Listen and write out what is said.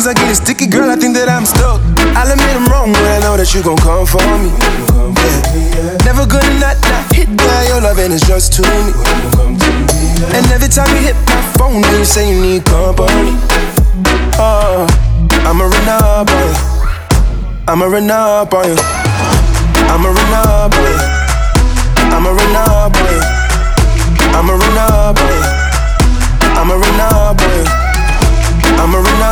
are getting sticky, girl, I think that I'm stuck. I'll admit I'm wrong, but I know that you gon' come for me. Yeah. Never gonna not hit that, your loving is just to me. And every time you hit my phone, you say you need company. Oh, I'ma run up on you. I'ma run up on you. I'ma run up on you.